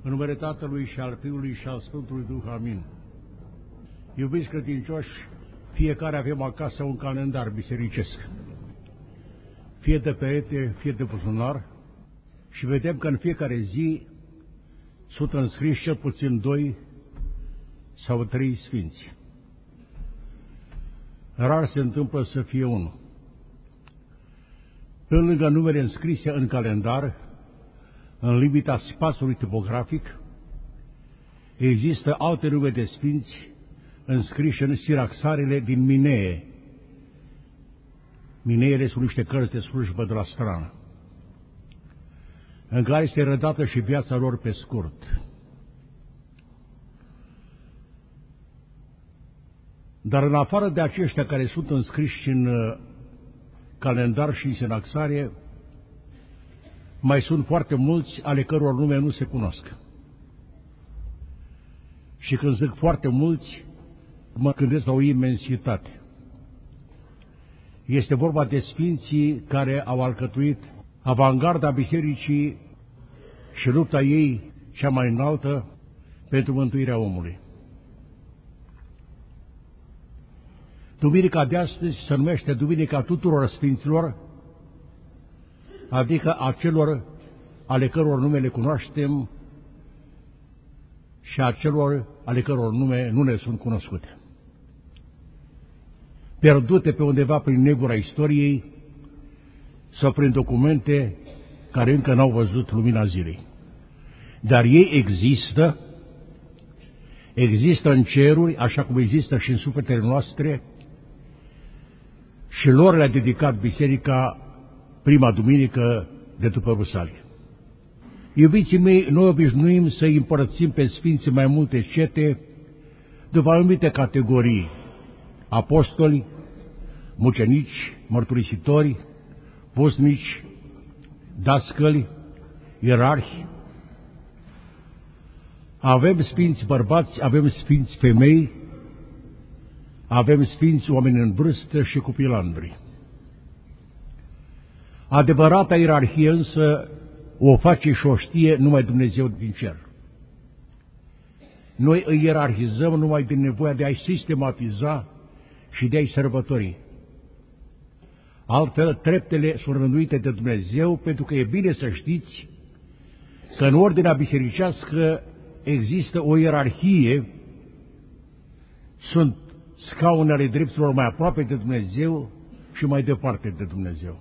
În numele Tatălui și al Fiului și al Sfântului Duh, amin. Iubiți credincioși, fiecare avem acasă un calendar bisericesc, fie de perete, fie de buzunar, și vedem că în fiecare zi sunt înscriși cel puțin 2 sau 3 sfinți. Rar se întâmplă să fie unul. Pe lângă numele înscrise în calendar, în limita spațiului tipografic, există alte nume de sfinți înscriși în siraxarele din Minee. Mineele sunt niște cărți de slujbă de la strană, în care este redată și viața lor pe scurt. Dar în afară de aceștia care sunt înscriși în calendar și în siraxare, mai sunt foarte mulți ale căror nume nu se cunosc. Și când zic foarte mulți, mă gândesc la o imensitate. Este vorba de sfinții care au alcătuit avangarda bisericii și lupta ei cea mai înaltă pentru mântuirea omului. Duminica de astăzi se numește Duminica tuturor sfinților, adică a celor ale căror nume le cunoaștem și a celor ale căror nume nu ne sunt cunoscute, pierdute pe undeva prin negura istoriei sau prin documente care încă n-au văzut lumina zilei. Dar ei există în ceruri, așa cum există și în sufletele noastre, și lor le-a dedicat biserica prima duminică de după Rusalii. Iubiții mei, noi obișnuim să îi împărățim pe sfinții mai multe cete după anumite categorii: apostoli, mucenici, mărturisitori, pusnici, dascăli, ierarhi. Avem sfinți bărbați, avem sfinți femei, avem sfinți oameni în vârstă și cu pilandri. Adevărata ierarhie însă o face și o știe numai Dumnezeu din cer. Noi îi ierarhizăm numai din nevoia de a-i sistematiza și de a-i sărbători. Altfel, treptele sunt rânduite de Dumnezeu, pentru că e bine să știți că în ordinea bisericească există o ierarhie, sunt scaune ale drepturilor mai aproape de Dumnezeu și mai departe de Dumnezeu.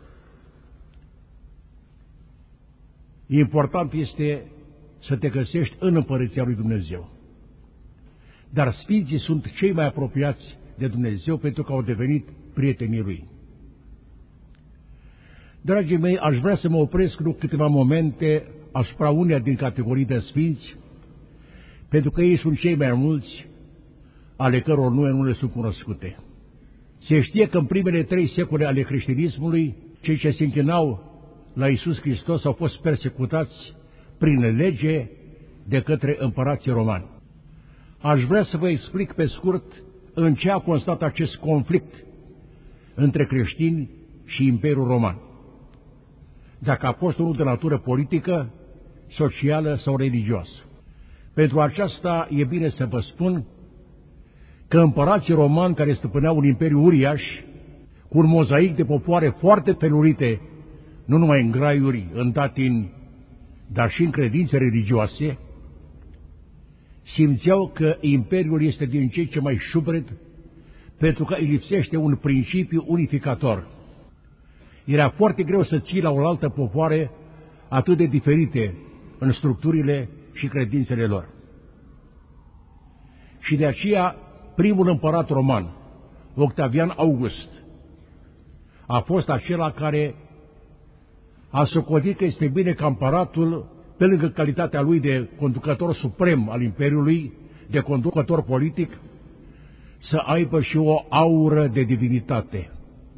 Important este să te găsești în împărăția lui Dumnezeu. Dar sfinții sunt cei mai apropiați de Dumnezeu pentru că au devenit prietenii Lui. Dragii mei, aș vrea să mă opresc câteva momente asupra uneia din categorii de sfinți, pentru că ei sunt cei mai mulți ale căror nume nu le sunt cunoscute. Se știe că în primele 3 secole ale creștinismului, cei ce se închinau la Iisus Hristos au fost persecutați prin lege de către împărații romani. Aș vrea să vă explic pe scurt în ce a constat acest conflict între creștini și Imperiul Roman. Dacă a fost unul de natură politică, socială sau religioasă. Pentru aceasta e bine să vă spun că împărații romani, care stăpâneau un imperiu uriaș, cu un mozaic de popoare foarte felurite, nu numai în graiuri, în datini, dar și în credințe religioase, simțeau că imperiul este din ce ce mai șubred, pentru că îi lipsește un principiu unificator. Era foarte greu să ții la oaltă popoare atât de diferite în structurile și credințele lor. Și de aceea, primul împărat roman, Octavian August, a fost acela care a socotit că este bine ca împăratul, pe lângă calitatea lui de conducător suprem al Imperiului, de conducător politic, să aibă și o aură de divinitate.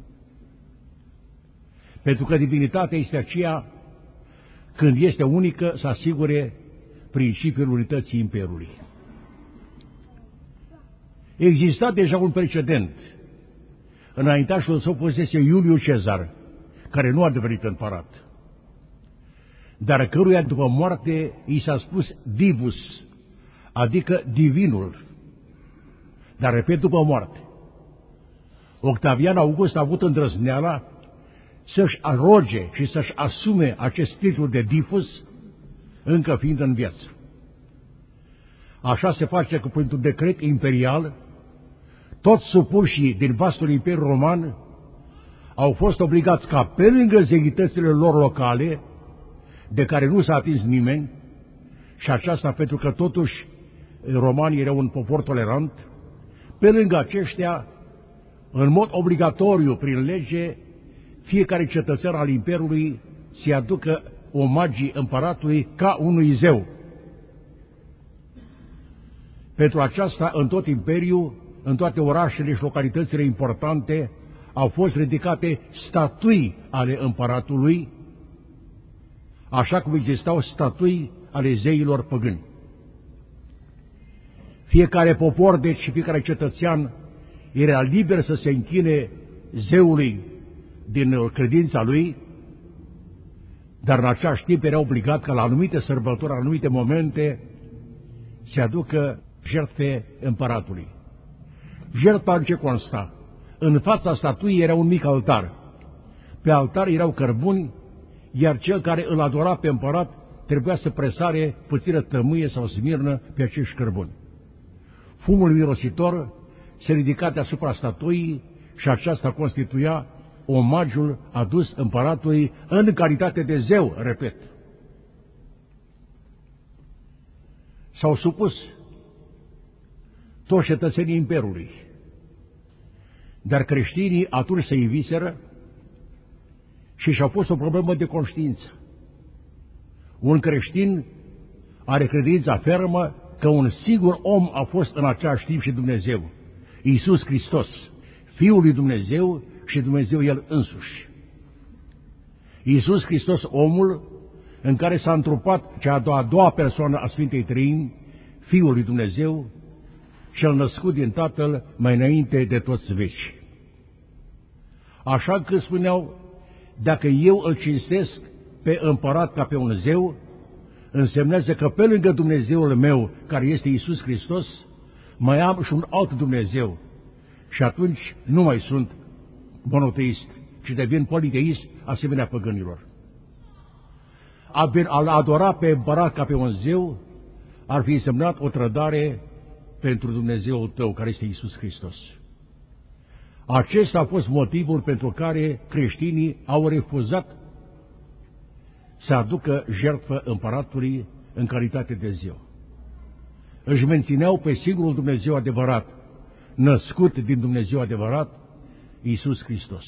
Pentru că divinitatea este aceea, când este unică, să asigure principiul unității Imperiului. Exista deja un precedent. Înaintașul său fusese Iuliu Cezar, care nu a devenit împărat. dar căruia după moarte i s-a spus divus, adică divinul, dar repet după moarte. Octavian August a avut îndrăzneala să-și aroge și să-și asume acest titlu de divus încă fiind în viață. Așa se face că printr-un decret imperial, toți supușii din vastul Imperiu Roman au fost obligați ca pe lângă zeitățile lor locale, de care nu s-a atins nimeni, și aceasta pentru că totuși romanii erau un popor tolerant, pe lângă aceștia, în mod obligatoriu, prin lege, fiecare cetățean al Imperiului să-i aducă omagii împăratului ca unui zeu. Pentru aceasta, în tot Imperiul, în toate orașele și localitățile importante, au fost ridicate statui ale împăratului, așa cum existau statui ale zeilor păgâni. Fiecare popor, deci și fiecare cetățean, era liber să se închine zeului din credința lui, dar în același timp era obligat ca la anumite sărbători, la anumite momente, se aducă jertfe împăratului. Jertfa în ce consta? În fața statuii era un mic altar. Pe altar erau cărbuni, iar cel care îl adora pe împărat trebuia să presare puțină tămâie sau smirnă pe acești cărbuni. Fumul mirositor se ridica deasupra statuii și aceasta constituia omagiul adus împăratului în calitate de zeu, repet. S-au supus toți cetățenii Imperiului, dar creștinii atunci se iviseră și și-au pus o problemă de conștiință. Un creștin are credința fermă că un singur om a fost în același timp și Dumnezeu, Iisus Hristos, Fiul lui Dumnezeu și Dumnezeu El însuși. Iisus Hristos, omul în care s-a întrupat cea a doua persoană a Sfintei Treimi, Fiul lui Dumnezeu, cel născut din Tatăl mai înainte de toți veci. Așa că spuneau, dacă eu îl cinstesc pe împărat ca pe un zeu, însemnează că pe lângă Dumnezeul meu, care este Iisus Hristos, mai am și un alt Dumnezeu. Și atunci nu mai sunt monoteist, ci devin politeist, asemenea păgânilor. A-l adora pe împărat ca pe un zeu ar fi însemnat o trădare pentru Dumnezeul tău, care este Iisus Hristos. Acesta a fost motivul pentru care creștinii au refuzat să aducă jertfă împăratului în calitate de zeu. Își mențineau pe singurul Dumnezeu adevărat, născut din Dumnezeu adevărat, Iisus Hristos.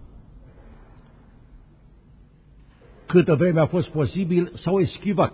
Câtă vreme a fost posibil, s-au eschivat,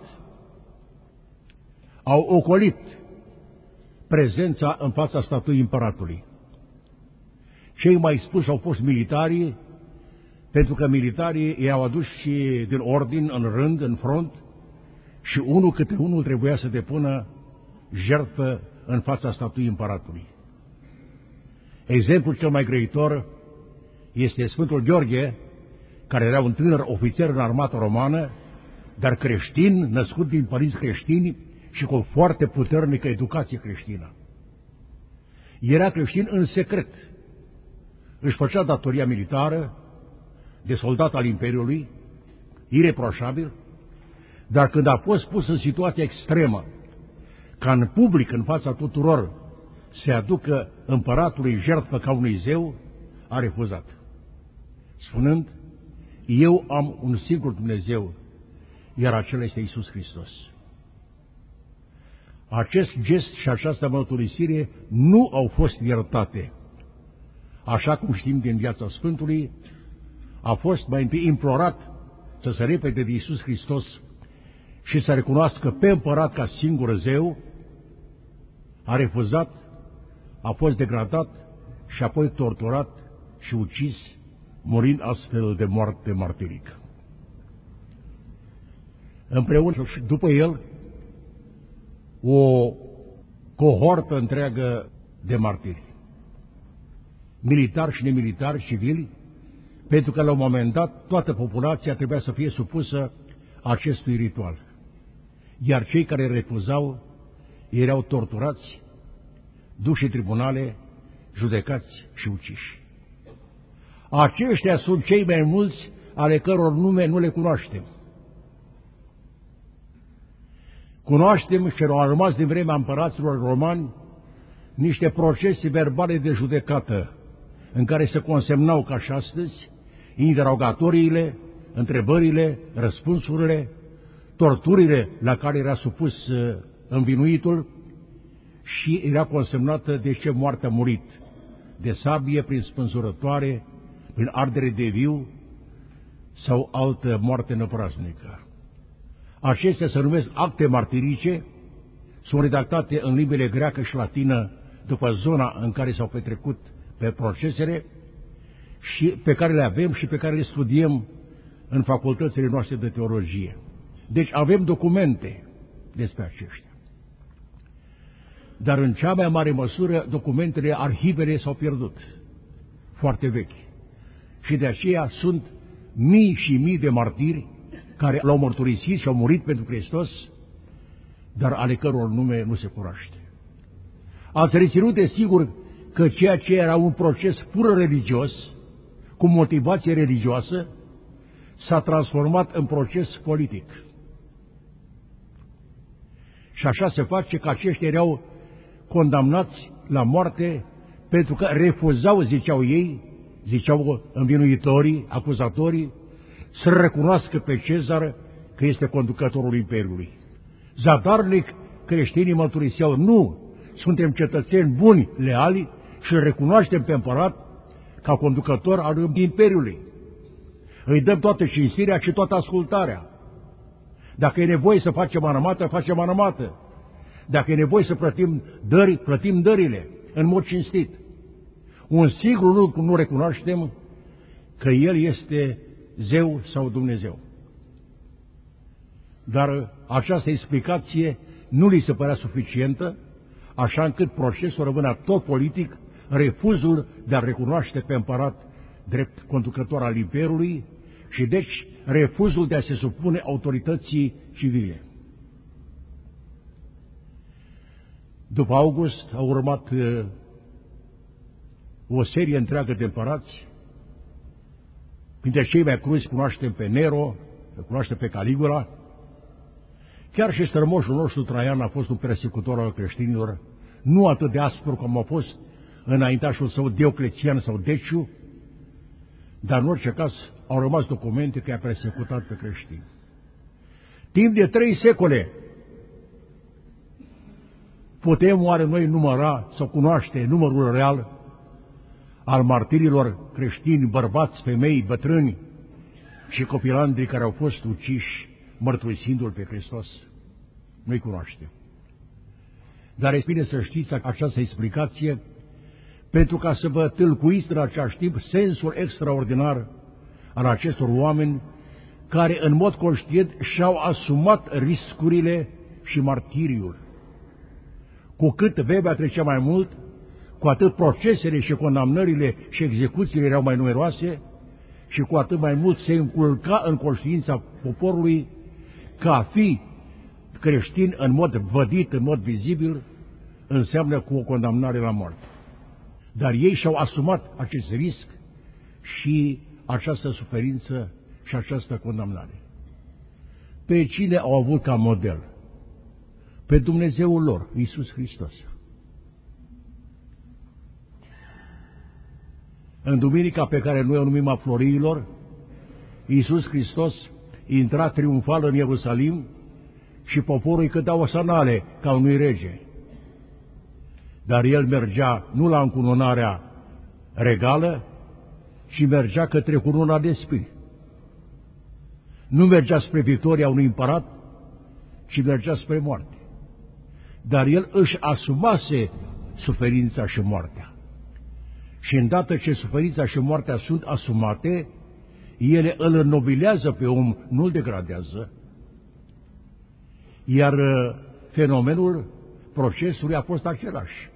au ocolit prezența în fața statuii împăratului. Cei mai expuși au fost militarii, pentru că militarii i-au adus și din ordin, în rând, în front, și unul câte unul trebuia să depună jertfă în fața statuii împăratului. Exemplul cel mai grăitor este Sfântul Gheorghe, care era un tânăr ofițer în armata romană, dar creștin, născut din părinți creștini și cu o foarte puternică educație creștină. Era creștin în secret. Își făcea datoria militară de soldat al Imperiului, ireproșabil, dar când a fost pus în situația extremă, ca în public, în fața tuturor, se aducă împăratului jertfă ca unui zeu, a refuzat, spunând, eu am un singur Dumnezeu, iar acela este Iisus Hristos. Acest gest și această mărturisire nu au fost iertate. Așa cum știm din viața Sfântului, a fost mai întâi implorat să se repede de Iisus Hristos și să recunoască pe împărat ca singur zeu, a refuzat, a fost degradat și apoi torturat și ucis, murind astfel de moarte martirică. Împreună și după el, o cohortă întreagă de martiri, militari și nemilitari, civili, pentru că la un moment dat toată populația trebuia să fie supusă acestui ritual, iar cei care refuzau erau torturați, duși în tribunale, judecați și uciși. Aceștia sunt cei mai mulți ale căror nume nu le cunoaștem. Cunoaștem și au rămas din vremea împăraților romani niște procese verbale de judecată în care se consemnau, ca și astăzi, interogatoriile, întrebările, răspunsurile, torturile la care era supus învinuitul și era consemnată de ce moarte a murit, de sabie, prin spânzurătoare, prin ardere de viu sau altă moarte năpraznică. Acestea se numesc acte martirice, sunt redactate în limbile greacă și latină după zona în care s-au petrecut pe procesele și pe care le avem și pe care le studiem în facultățile noastre de teologie. Deci avem documente despre aceștia. Dar în cea mai mare măsură documentele, arhivele s-au pierdut, foarte vechi. Și de aceea sunt mii și mii de martiri care l-au mărturisit și au murit pentru Hristos, dar ale căror nume nu se cunoaște. Ați reținut de sigur că ceea ce era un proces pur religios, cu motivație religioasă, s-a transformat în proces politic. Și așa se face că aceștia erau condamnați la moarte pentru că refuzau, ziceau ei, ziceau învinuitorii, acuzatorii, să recunoască pe Cezar că este conducătorul Imperiului. Zadarnic creștinii mărturiseau, nu, suntem cetățeni buni, leali și îl recunoaștem pe împărat ca conducător al Imperiului. Îi dăm toată cinstirea și toată ascultarea. Dacă e nevoie să facem armată, facem armată. Dacă e nevoie să plătim dări, plătim dările în mod cinstit. Un singur nu recunoaștem că El este Zeu sau Dumnezeu. Dar această explicație nu li se părea suficientă, așa încât procesul rămânea tot politic, refuzul de a recunoaște pe împărat drept conducător al Imperiului și deci refuzul de a se supune autorității civile. După August a urmat o serie întreagă de împărați. Printre cei mai cruzi cunoaștem pe Nero, cunoaștem pe Caligula. Chiar și strămoșul nostru Traian a fost un persecutor al creștinilor, nu atât de aspru cum a fost înaintașul său Diocletian sau Deciu, dar în orice caz au rămas documente că a persecutat pe creștini. Timp de 3 secole putem oare noi număra sau cunoaște numărul real al martirilor creștini, bărbați, femei, bătrâni și copilandri care au fost uciși mărturisindu-L pe Hristos? Nu-i cunoaștem. Dar e bine să știți această explicație pentru ca să vă tâlcuiți în același timp sensul extraordinar al acestor oameni care în mod conștient și-au asumat riscurile și martiriul. Cu cât vremea trecea mai mult, cu atât procesele și condamnările și execuțiile erau mai numeroase și cu atât mai mult se înculca în conștiința poporului că a fi creștin în mod vădit, în mod vizibil, înseamnă cu o condamnare la moarte. Dar ei și-au asumat acest risc și această suferință și această condamnare. Pe cine au avut ca model? Pe Dumnezeul lor, Iisus Hristos. În duminica pe care noi o numim a Florilor, Iisus Hristos intra triumfal în Ierusalim și poporul îi cânta osanale ca unui rege. Dar el mergea nu la încununarea regală, ci mergea către cununa de spini. Nu mergea spre victoria unui împărat, ci mergea spre moarte. Dar el își asumase suferința și moartea. Și îndată ce suferința și moartea sunt asumate, ele îl înnobilează pe om, nu îl degradează. Iar fenomenul procesului a fost același.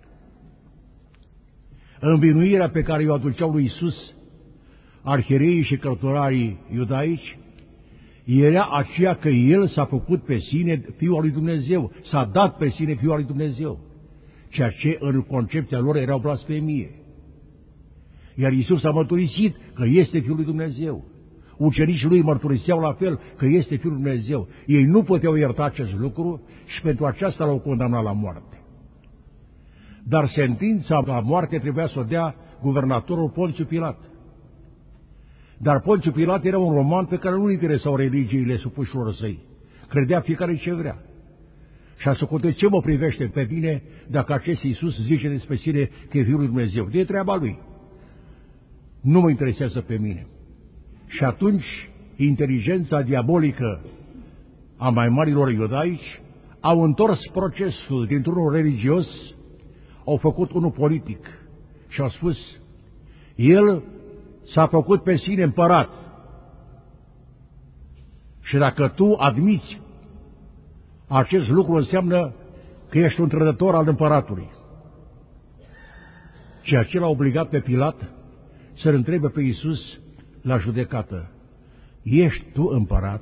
Învinuirea pe care o aduceau lui Iisus arhiereii și cărturarii iudaici era aceea că El s-a făcut pe sine Fiul al lui Dumnezeu, s-a dat pe sine Fiul al lui Dumnezeu, ceea ce în concepția lor era o blasfemie. Iar Iisus a mărturisit că este Fiul lui Dumnezeu. Ucenicii lui mărturiseau la fel că este Fiul lui Dumnezeu. Ei nu puteau ierta acest lucru și pentru aceasta l-au condamnat la moarte. Dar sentința la moarte trebuia să o dea guvernatorul Ponțiu Pilat. Dar Ponțiu Pilat era un roman pe care nu interesau religiile supușilor săi. Credea fiecare ce vrea. Și a socotit: ce mă privește pe mine dacă acest Iisus zice despre sine că e Fiul lui Dumnezeu? De treaba lui. Nu mă interesează pe mine. Și atunci inteligența diabolică a mai marilor iudaici au întors procesul dintr-unul religios, au făcut unul politic și au spus: El s-a făcut pe sine împărat și dacă tu admiți acest lucru, înseamnă că ești un trădător al împăratului. Ceea ce l-a obligat pe Pilat să-l întrebe pe Iisus la judecată: ești tu împărat?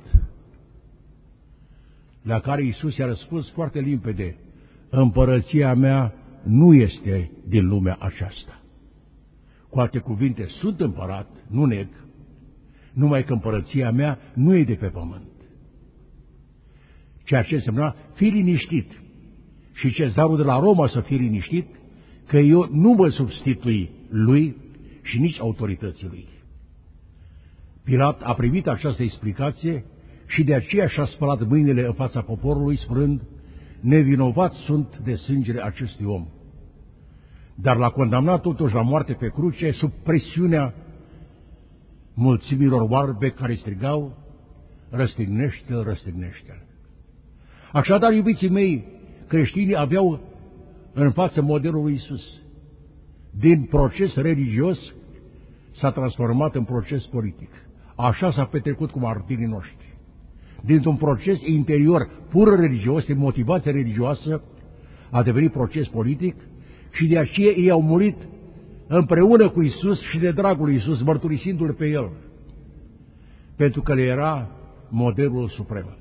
La care Iisus i-a răspuns foarte limpede: împărăția mea nu este din lumea aceasta. Cu alte cuvinte, sunt împărat, nu neg, numai că împărăția mea nu e de pe pământ. Ceea ce însemna: fii liniștit și cezarul de la Roma să fie liniștit, că eu nu mă substitui lui și nici autorității lui. Pilat a primit această explicație și de aceea și-a spălat mâinile în fața poporului, spunând: nevinovați sunt de sângele acestui om. Dar l-a condamnat totuși la moarte pe cruce, sub presiunea mulțimilor oarbe care strigau: răstignește-l, răstignește-l. Așadar, iubiții mei, creștinii aveau în față modelul lui Iisus. Din proces religios s-a transformat în proces politic. Așa s-a petrecut cu martirii noștri. Dintr-un proces interior pur religios, de motivație religioasă, a devenit proces politic și de aceea ei au murit împreună cu Iisus și de dragul lui Iisus, mărturisindu-L pe El, pentru că le era modelul suprem.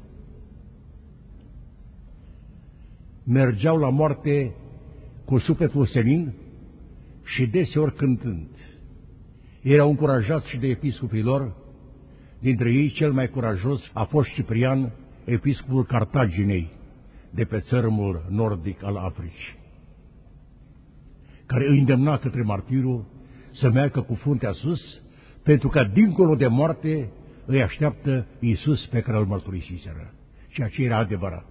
Mergeau la moarte cu sufletul senin și deseori cântând. Erau încurajați și de episcopii lor. Dintre ei, cel mai curajos a fost Ciprian, episcopul Cartaginei, de pe țărmul nordic al Africii, care îi îndemna către martirul să meargă cu fruntea sus, pentru că dincolo de moarte îi așteaptă Iisus pe care îl mărturisiseră, ceea ce era adevărat.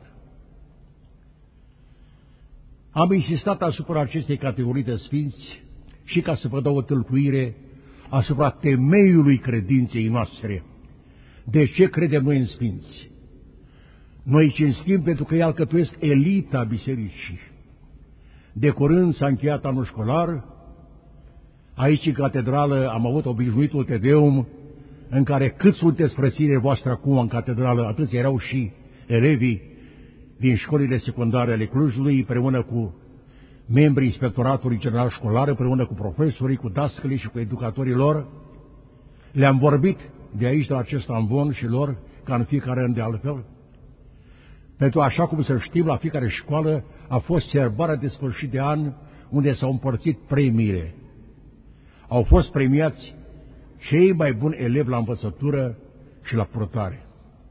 Am insistat asupra acestei categorii de sfinți și ca să vă dau o tâlcuire asupra temeiului credinței noastre. De ce credem noi în sfinți? Noi cinstim pentru că ei alcătuiesc elita bisericii. De curând s-a încheiat anul școlar. Aici, în catedrală, am avut obișnuitul Te Deum, în care cât sunteți frățile voastre acum în catedrală, atât erau și elevii din școlile secundare ale Clujului, împreună cu membrii Inspectoratului General Școlar, împreună cu profesorii, cu dascălii și cu educatorii lor. Le-am vorbit de aici, de la acest amvon și lor, ca în fiecare an de altfel. Pentru așa cum să știm, la fiecare școală a fost serbarea de sfârșit de an, unde s-au împărțit premiile. Au fost premiați cei mai buni elevi la învățătură și la purtare.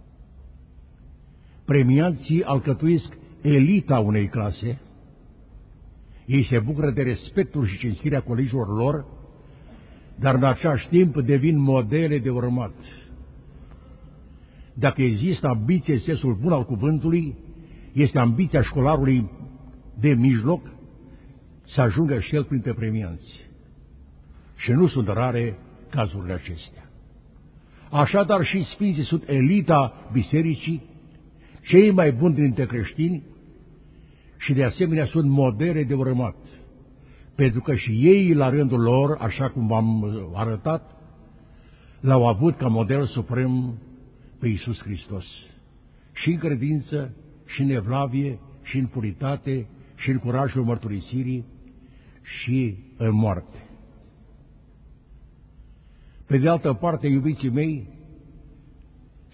Premianții alcătuiesc elita unei clase. Ei se bucură de respectul și cinstirea colegilor lor, dar în același timp devin modele de urmat. Dacă există ambiție în sensul bun al cuvântului, este ambiția școlarului de mijloc să ajungă și el printre premianți. Și nu sunt rare cazurile acestea. Așadar și sfinții sunt elita bisericii, cei mai buni dintre creștini și de asemenea sunt modele de urmat. Pentru că și ei, la rândul lor, așa cum v-am arătat, l-au avut ca model suprem pe Iisus Hristos. Și în credință, și în evlavie, și în puritate, și în curajul mărturisirii, și în moarte. Pe de altă parte, iubiții mei,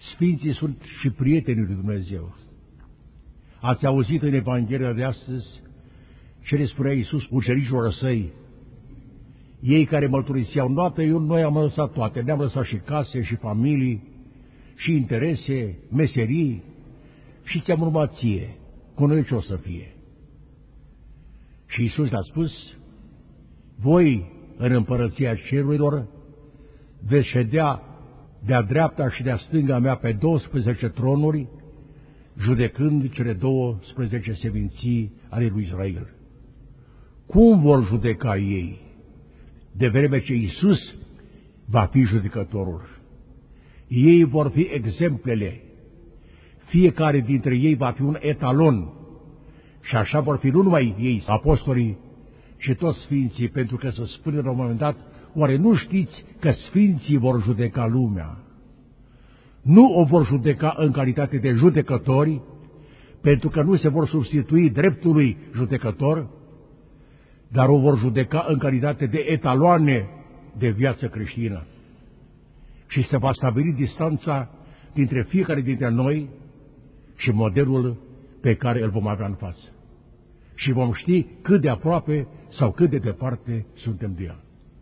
Sfinții sunt și prietenii lui Dumnezeu. Ați auzit în Evanghelia de astăzi ce le spunea Iisus ucenicilor săi, ei care mărturiseau, noi am lăsat toate, ne-am lăsat și case, și familii, și interese, meserii, și ți-am urmat ție, cu noi ce o să fie? Și Iisus le-a spus, voi în împărăția cerurilor veți ședea de-a dreapta și de-a stânga mea pe 12 tronuri, judecând cele 12 seminții ale lui Israel. Cum vor judeca ei, de vreme ce Iisus va fi judecătorul? Ei vor fi exemplele, fiecare dintre ei va fi un etalon, și așa vor fi nu numai ei, apostolii, ci toți sfinții, pentru că se spune la un moment dat, oare nu știți că sfinții vor judeca lumea? Nu o vor judeca în calitate de judecători, pentru că nu se vor substitui dreptului judecător, dar o vor judeca în calitate de etaloane de viață creștină. Și se va stabili distanța dintre fiecare dintre noi și modelul pe care îl vom avea în față. Și vom ști cât de aproape sau cât de departe suntem de el.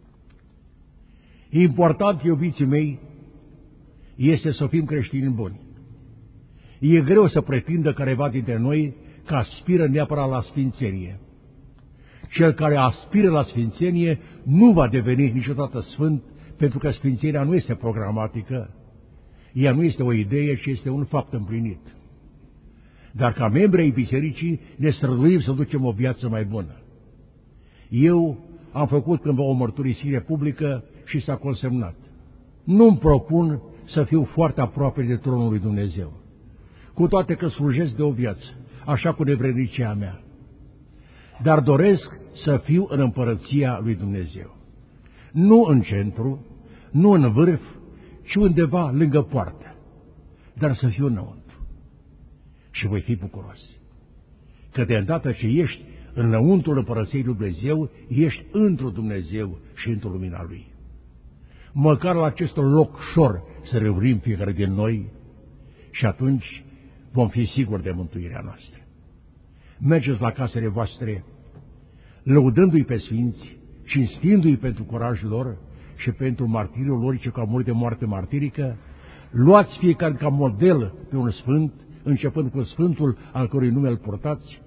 Important, iubiții mei, este să fim creștini buni. E greu să pretindă careva dintre noi că aspiră neapărat la sfințenie. Cel care aspiră la sfințenie nu va deveni niciodată sfânt, pentru că sfințenia nu este programatică, ea nu este o idee, ci este un fapt împlinit. Dar ca membri ai bisericii ne străduim să ducem o viață mai bună. Eu am făcut cândva o mărturisire publică și s-a consemnat. Nu-mi propun să fiu foarte aproape de tronul lui Dumnezeu, cu toate că slujesc de o viață, așa cu nevrednicia mea. Dar doresc să fiu în împărăția lui Dumnezeu. Nu în centru, nu în vârf, ci undeva lângă poartă, dar să fiu înăuntru. Și voi fi bucuros, că de îndată ce ești înăuntrul împărăției lui Dumnezeu, ești întru Dumnezeu și într-o lumina Lui. Măcar la acest loc ușor să reunim fiecare din noi și atunci vom fi siguri de mântuirea noastră. Mergeți la casele voastre, lăudându-i pe sfinți, cinstindu-i pentru curajul lor și pentru martiriul lor, ce că au murit de moarte martirică. Luați fiecare ca model pe un sfânt, începând cu sfântul al cărui nume îl purtați,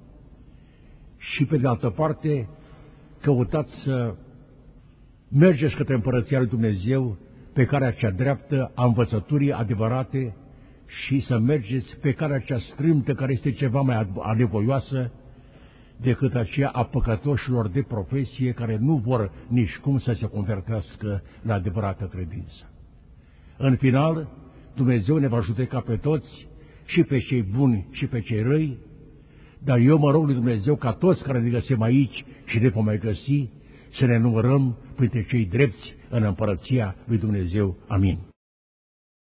și pe de altă parte căutați să mergeți către împărăția lui Dumnezeu pe calea cea dreaptă a învățăturii adevărate și să mergeți pe calea cea strâmtă, care este ceva mai anevoioasă decât aceea a păcătoșilor de profesie care nu vor nici cum să se convertească la adevărată credință. În final, Dumnezeu ne va judeca pe toți, și pe cei buni și pe cei răi, dar eu mă rog lui Dumnezeu ca toți care ne găsim aici și ne vom mai găsi, să ne numărăm printre cei drepți în împărăția lui Dumnezeu. Amin.